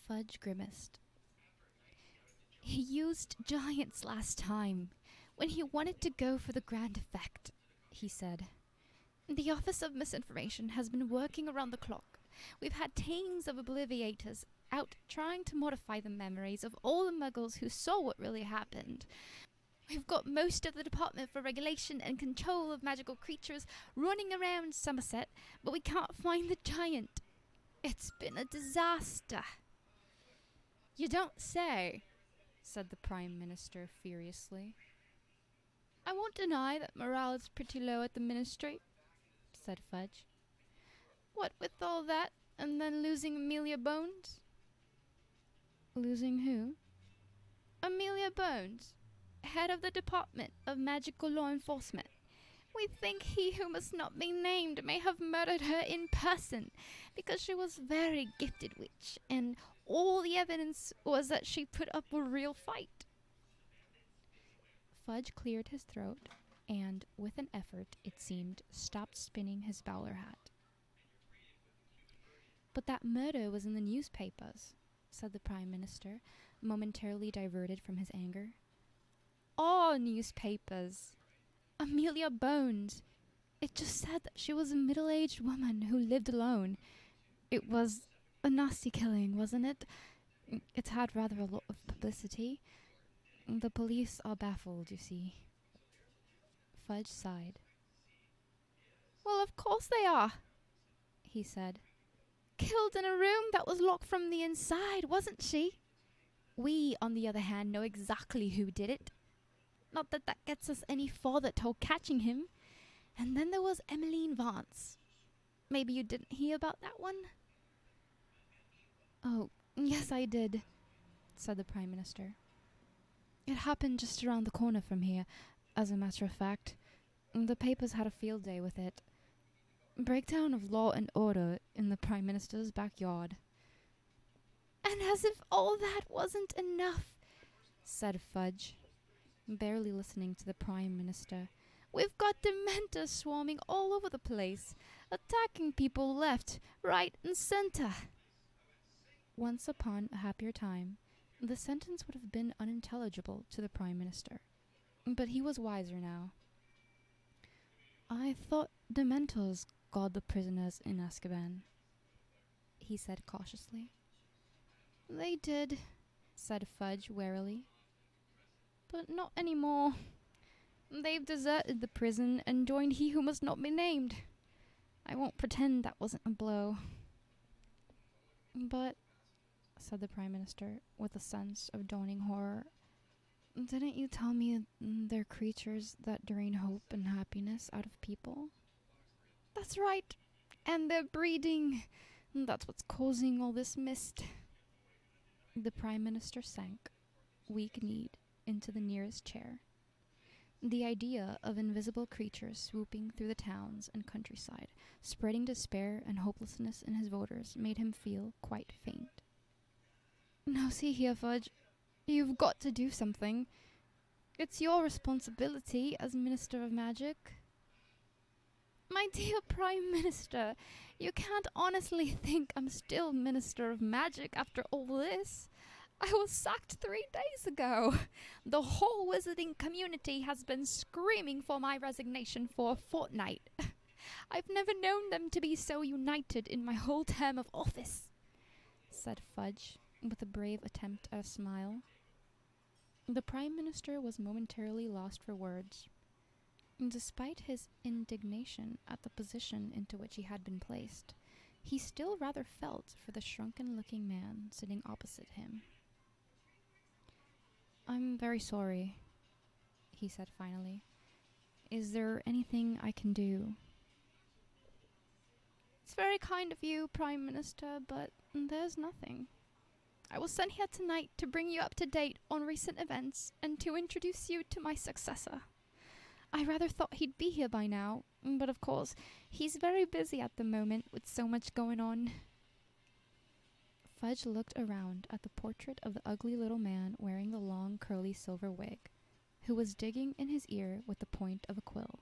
Fudge grimaced. He used giants last time, when he wanted to go for the grand effect, he said. The Office of Misinformation has been working around the clock. We've had teams of obliviators out trying to modify the memories of all the muggles who saw what really happened. We've got most of the Department for Regulation and Control of Magical Creatures running around Somerset, but we can't find the giant. It's been a disaster. You don't say, said the Prime Minister furiously. I won't deny that morale is pretty low at the Ministry, said Fudge. What with all that, and then losing Amelia Bones? Losing who? Amelia Bones, head of the Department of Magical Law Enforcement. We think he who must not be named may have murdered her in person, because she was a very gifted witch, and all the evidence was that she put up a real fight. Fudge cleared his throat, and, with an effort, it seemed, stopped spinning his bowler hat. But that murder was in the newspapers, said the Prime Minister, momentarily diverted from his anger. All newspapers. Amelia Bones. It just said that she was a middle-aged woman who lived alone. It was a nasty killing, wasn't it? It's had rather a lot of publicity. The police are baffled, you see. Fudge sighed. Well, of course they are, he said. Killed in a room that was locked from the inside, wasn't she? We, on the other hand, know exactly who did it. Not that that gets us any farther toward catching him. And then there was Emmeline Vance. Maybe you didn't hear about that one? Oh, yes, I did, said the Prime Minister. It happened just around the corner from here, as a matter of fact. The papers had a field day with it. Breakdown of law and order in the Prime Minister's backyard. And as if all that wasn't enough, said Fudge, barely listening to the Prime Minister, we've got Dementors swarming all over the place, attacking people left, right, and center. Once upon a happier time, the sentence would have been unintelligible to the Prime Minister, but he was wiser now. I thought Dementors guard the prisoners in Azkaban, he said cautiously. They did, said Fudge warily. But not anymore. They've deserted the prison and joined He Who Must Not Be Named. I won't pretend that wasn't a blow. But, said the Prime Minister, with a sense of dawning horror, didn't you tell me they're creatures that drain hope and happiness out of people? That's right. And they're breeding. That's what's causing all this mist. The Prime Minister sank, weak-kneed, into the nearest chair. The idea of invisible creatures swooping through the towns and countryside, spreading despair and hopelessness in his voters, made him feel quite faint. Now see here, Fudge. You've got to do something. It's your responsibility as Minister of Magic. My dear Prime Minister, you can't honestly think I'm still Minister of Magic after all this. I was sacked 3 days ago. The whole wizarding community has been screaming for my resignation for a fortnight. I've never known them to be so united in my whole term of office, said Fudge, with a brave attempt at a smile. The Prime Minister was momentarily lost for words. Despite his indignation at the position into which he had been placed, he still rather felt for the shrunken-looking man sitting opposite him. I'm very sorry, he said finally. Is there anything I can do? It's very kind of you, Prime Minister, but there's nothing. I was sent here tonight to bring you up to date on recent events and to introduce you to my successor. I rather thought he'd be here by now, but of course, he's very busy at the moment with so much going on. Fudge looked around at the portrait of the ugly little man wearing the long curly silver wig, who was digging in his ear with the point of a quill.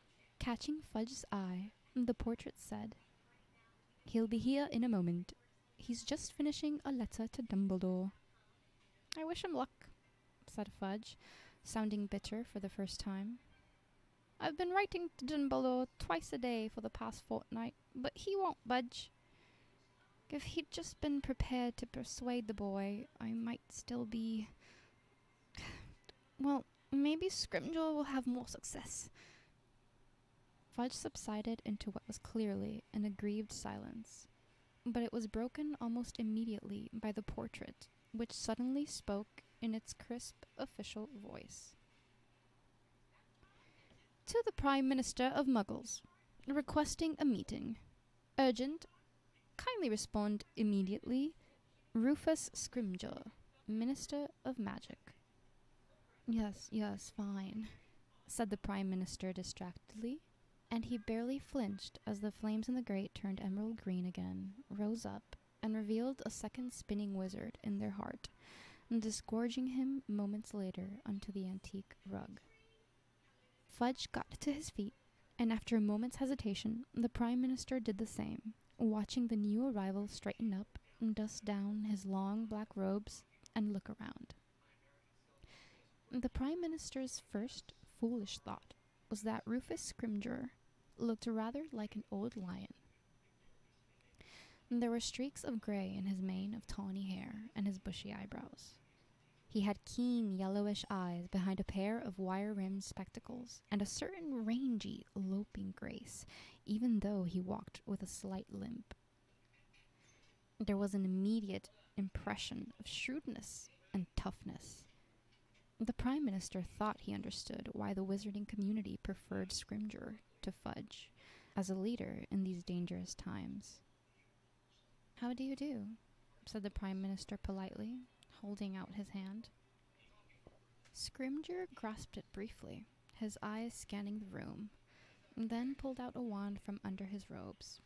Catching Fudge's eye, the portrait said, He'll be here in a moment. He's just finishing a letter to Dumbledore. I wish him luck, said Fudge, sounding bitter for the first time. I've been writing to Dumbledore twice a day for the past fortnight, but he won't budge. If he'd just been prepared to persuade the boy, I might still be... Well, maybe Scrimgeour will have more success. Fudge subsided into what was clearly an aggrieved silence, but it was broken almost immediately by the portrait, which suddenly spoke in its crisp official voice. To the Prime Minister of Muggles, requesting a meeting. Urgent. Kindly respond immediately. Rufus Scrimgeour, Minister of Magic. Yes, fine, said the Prime Minister distractedly, and he barely flinched as the flames in the grate turned emerald green again, rose up, and revealed a second spinning wizard in their heart, disgorging him moments later onto the antique rug. Fudge got to his feet, and after a moment's hesitation, the Prime Minister did the same, watching the new arrival straighten up, dust down his long black robes, and look around. The Prime Minister's first foolish thought was that Rufus Scrimgeour looked rather like an old lion. There were streaks of grey in his mane of tawny hair and his bushy eyebrows. He had keen yellowish eyes behind a pair of wire-rimmed spectacles and a certain rangy, loping grace, even though he walked with a slight limp. There was an immediate impression of shrewdness and toughness. The Prime Minister thought he understood why the wizarding community preferred Scrimgeour to Fudge as a leader in these dangerous times. How do you do? Said the Prime Minister politely, holding out his hand. Scrimgeour grasped it briefly, his eyes scanning the room, and then pulled out a wand from under his robes.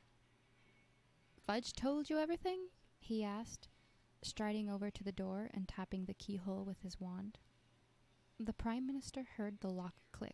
Fudge told you everything? He asked, striding over to the door and tapping the keyhole with his wand. The Prime Minister heard the lock click.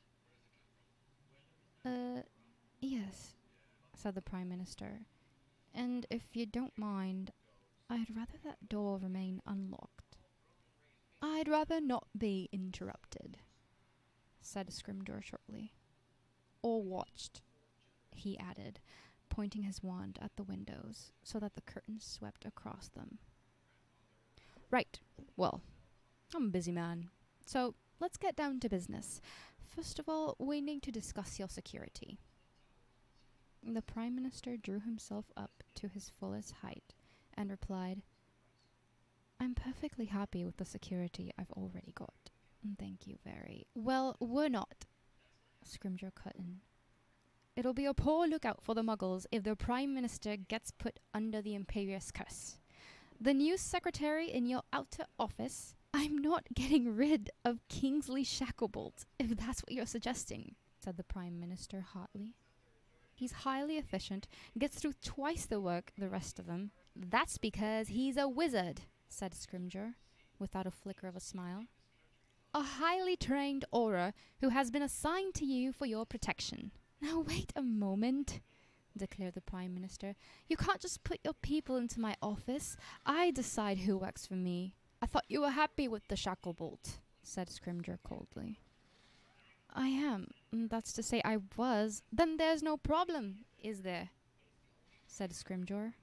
Yes, said the Prime Minister, and if you don't mind, I'd rather that door remain unlocked. I'd rather not be interrupted, said Scrimgeour shortly. Or watched, he added, pointing his wand at the windows so that the curtains swept across them. Right, well, I'm a busy man, so let's get down to business. First of all, we need to discuss your security. The Prime Minister drew himself up to his fullest height and replied, I'm perfectly happy with the security I've already got. Thank you very... Well, we're not, Scrimgeour cut in. It'll be a poor lookout for the Muggles if the Prime Minister gets put under the Imperious curse. The new secretary in your outer office... I'm not getting rid of Kingsley Shacklebolt, if that's what you're suggesting, said the Prime Minister hotly. He's highly efficient, gets through twice the work the rest of them. That's because he's a wizard, said Scrimgeour, without a flicker of a smile. A highly trained Auror who has been assigned to you for your protection. Now wait a moment, declared the Prime Minister. You can't just put your people into my office. I decide who works for me. I thought you were happy with the Shacklebolt, said Scrimgeour coldly. I am. That's to say I was. Then there's no problem, is there? Said Scrimgeour.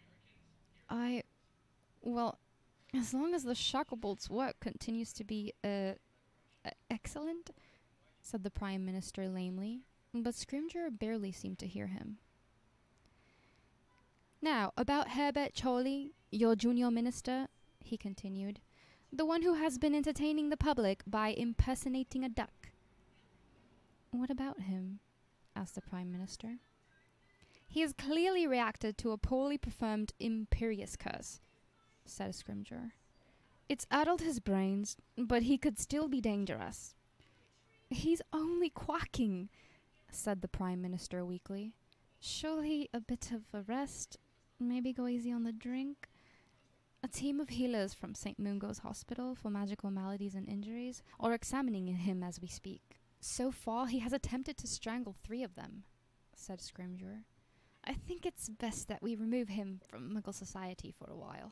Well, as long as the Shacklebolt's work continues to be, excellent, said the Prime Minister lamely, but Scrimgeour barely seemed to hear him. Now, about Herbert Chorley, your junior minister, he continued, the one who has been entertaining the public by impersonating a duck. What about him? Asked the Prime Minister. He has clearly reacted to a poorly performed Imperious curse, said Scrimgeour. It's addled his brains, but he could still be dangerous. He's only quacking, said the Prime Minister weakly. Surely a bit of a rest, maybe go easy on the drink. A team of healers from St. Mungo's Hospital for Magical Maladies and Injuries are examining him as we speak. So far, he has attempted to strangle 3 of them, said Scrimgeour. I think it's best that we remove him from Muggle society for a while.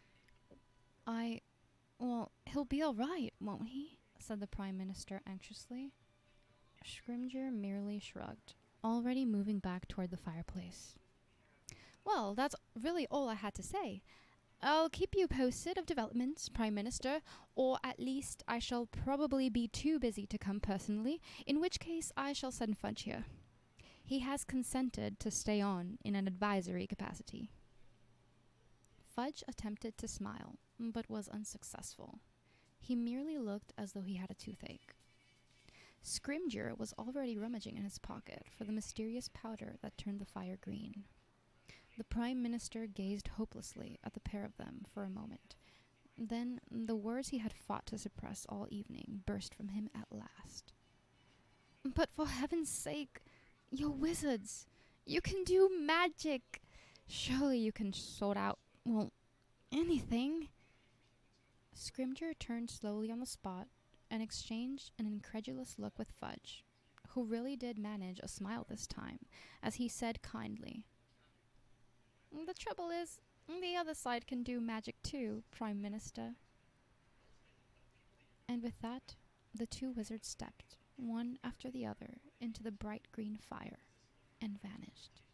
Well, he'll be alright, won't he? Said the Prime Minister anxiously. Scrimgeour merely shrugged, already moving back toward the fireplace. Well, that's really all I had to say. I'll keep you posted of developments, Prime Minister, or at least I shall probably be too busy to come personally, in which case I shall send Fudge here. He has consented to stay on in an advisory capacity. Fudge attempted to smile, but was unsuccessful. He merely looked as though he had a toothache. Scrimgeour was already rummaging in his pocket for the mysterious powder that turned the fire green. The Prime Minister gazed hopelessly at the pair of them for a moment. Then the words he had fought to suppress all evening burst from him at last. But for heaven's sake, you're wizards. You can do magic. Surely you can sort out, well, anything. Scrimgeour turned slowly on the spot and exchanged an incredulous look with Fudge, who really did manage a smile this time, as he said kindly, The trouble is, the other side can do magic too, Prime Minister. And with that, the two wizards stepped, one after the other, into the bright green fire and vanished.